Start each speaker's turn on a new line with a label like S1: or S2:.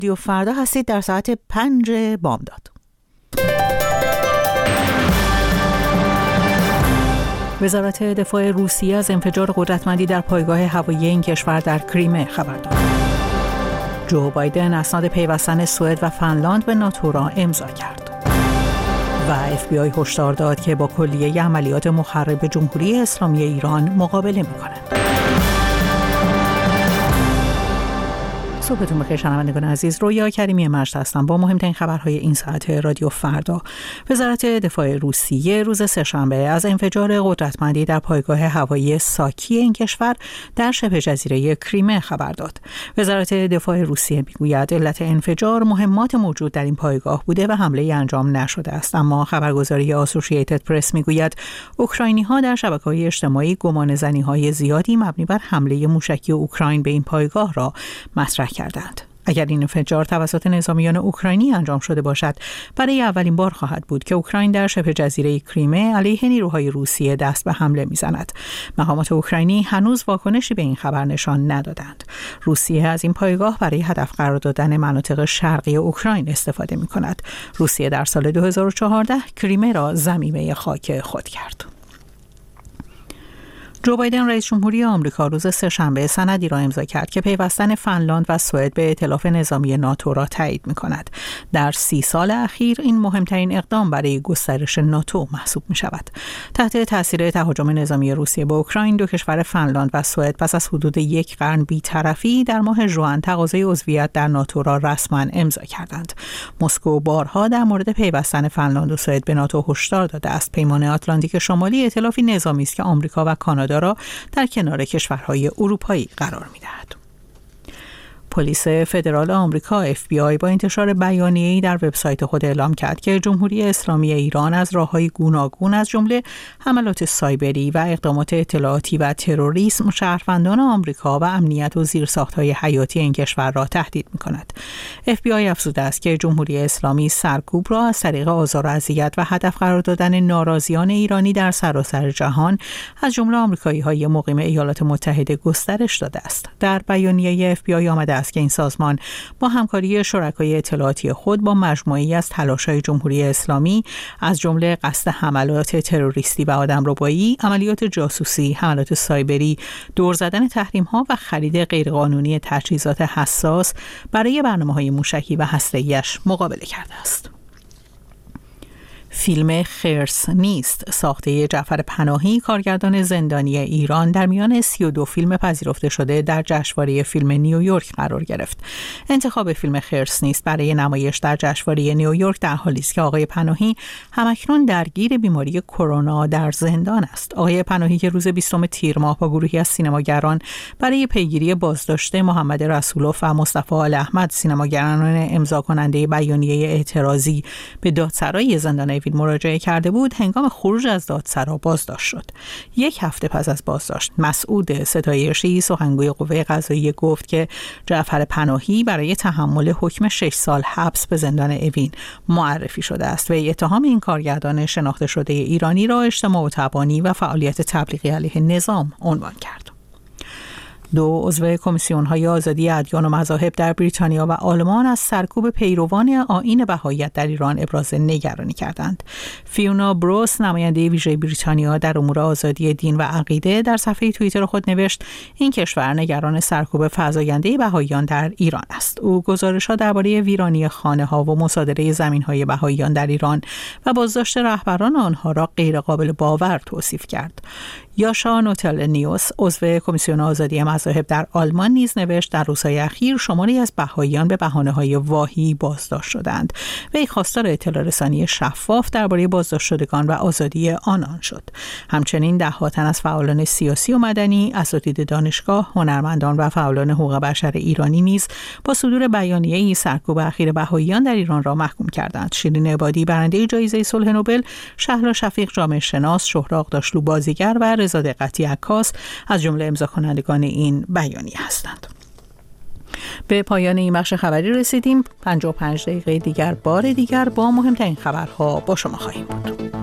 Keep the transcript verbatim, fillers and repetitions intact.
S1: رادیو فردا هستید در ساعت پنج بامداد. وزارت دفاع روسیه از انفجار قدرتمندی در پایگاه هوایی این کشور در کریمه خبر داد. جو بایدن اسناد پیوستن سوئد و فنلاند به ناتو را امضا کرد. و اف بی آی هشدار داد که با کلیه عملیات مخرب جمهوری اسلامی ایران مقابله می‌کند. صبحتون بخیر شنوندگان عزیز، رویا کریمی مجد هستم با مهمترین خبرهای این ساعت رادیو فردا. وزارت دفاع روسیه روز سه‌شنبه از انفجار قدرتمندی در پایگاه هوایی ساکی این کشور در شبه جزیره کریمه خبر داد. وزارت دفاع روسیه میگوید علت انفجار مهمات موجود در این پایگاه بوده و حمله انجام نشده است، اما خبرگزاری آسوشییتد پرس میگوید اوکراینی‌ها در شبکه‌های اجتماعی گمانه‌زنی‌های زیادی مبنی بر حمله موشکی اوکراین به این پایگاه را مطرح کردند. اگر این انفجار توسط نظامیان اوکراینی انجام شده باشد، برای اولین بار خواهد بود که اوکراین در شبه جزیره کریمه علیه نیروهای روسیه دست به حمله می‌زند. مقامات اوکراینی هنوز واکنشی به این خبر نشان ندادند. روسیه از این پایگاه برای هدف قرار دادن مناطق شرقی اوکراین استفاده می‌کند. روسیه در سال دو هزار و چهارده کریمه را ضمیمه خاک خود کرد. جو بایدن رئیس جمهوری آمریکا روز سه‌شنبه سندی را امضا کرد که پیوستن فنلاند و سوئد به ائتلاف نظامی ناتو را تایید می‌کند. در سی سال اخیر این مهمترین اقدام برای گسترش ناتو محسوب می‌شود. تحت تاثیر تهاجم نظامی روسیه به اوکراین، دو کشور فنلاند و سوئد پس از حدود یک قرن بی‌طرفی در ماه ژوئن تقاضای عضویت در ناتو را رسما امضا کردند. مسکو بارها در مورد پیوستن فنلاند و سوئد به ناتو هشدار داده است. پیمان آتلانتیک شمالی ائتلافی نظامی است که آمریکا و کانادا را در کنار کشورهای اروپایی قرار می‌دهد. پلیس فدرال آمریکا اف بی آی با انتشار بیانیه‌ای در وبسایت خود اعلام کرد که جمهوری اسلامی ایران از راه‌های گوناگون از جمله حملات سایبری و اقدامات اطلاعاتی و تروریسم شهروندان آمریکا و امنیت و زیرساخت‌های حیاتی این کشور را تهدید می‌کند. اف بی آی افزوده است که جمهوری اسلامی سرکوب را از طریق آزار و اذیت و هدف قرار دادن ناراضیان ایرانی در سراسر جهان از جمله آمریکایی‌های مقیم ایالات متحده گسترش داده است. در بیانیه اف بی آی آمده است که این سازمان با همکاری شرکای اطلاعاتی خود با مجموعه‌ای از تلاش‌های جمهوری اسلامی از جمله قصد حملات تروریستی و آدمربایی، عملیات جاسوسی، حملات سایبری، دور زدن تحریم‌ها و خرید غیرقانونی تجهیزات حساس برای برنامه‌های موشکی و هسته‌ای‌اش مقابله کرده است. فیلم خرس نیست ساخته جعفر پناهی، کارگردان زندانی ایران، در میان سی و دو فیلم پذیرفته شده در جشنواره فیلم نیویورک قرار گرفت. انتخاب فیلم خرس نیست برای نمایش در جشنواره نیویورک در حالی است که آقای پناهی همکنون درگیر بیماری کرونا در زندان است. آقای پناهی که روز بیستم تیر ماه با گروهی از سینماگران برای پیگیری بازداشت محمد رسولوف و مصطفی آل احمد، سینماگران امضا کننده بیانیه اعتراضی به دادسرای زندان مراجعه کرده بود، هنگام خروج از دادسرا بازداشت شد. یک هفته پس از بازداشت، مسعود ستایشی سخنگوی قوه قضاییه گفت که جعفر پناهی برای تحمل حکم شش سال حبس به زندان اوین معرفی شده است و اتهام این کارگردان شناخته شده ایرانی را اجتماع و تبانی و فعالیت تبلیغی علیه نظام عنوان کرد. دو عضو کمیسیون‌های آزادی ادیان و مذاهب در بریتانیا و آلمان از سرکوب پیروان آیین بهائیت در ایران ابراز نگرانی کردند. فیونا بروس، نماینده ویژه بریتانیا در امور آزادی دین و عقیده، در صفحه توییتر خود نوشت این کشور نگران سرکوب فزاینده بهائیان در ایران است. او گزارش‌ها درباره ویرانی خانه‌ها و مصادره زمین‌های بهائیان در ایران و بازداشت رهبران آنها را غیرقابل باور توصیف کرد. یاشا نوتلنیوس، عضو کمیسیون آزادی مذاهب در آلمان، نیز نوشت در روزهای اخیر شماری از بهائیان به بهانه‌های واهی بازداشت شدند. وی خواستار اطلاع رسانی شفاف درباره بازداشت شدگان و آزادی آنان شد. همچنین ده‌ها تن از فعالان سیاسی و مدنی، اساتید دانشگاه، هنرمندان و فعالان حقوق بشر ایرانی نیز با صدور بیانیه‌ای سرکوب اخیر بهائیان در ایران را محکوم کردند. شیرین عبادی، برنده جایزه صلح نوبل، شهلا شفیق، جامعه شناس، شهراب داشلو، بازیگر و رضا دقتی عکاس از جمله امضا کنندگان این بیانیه هستند. به پایان این بخش خبری رسیدیم. پنجاه و پنج دقیقه دیگر بار دیگر با مهمترین خبرها با شما خواهیم بود.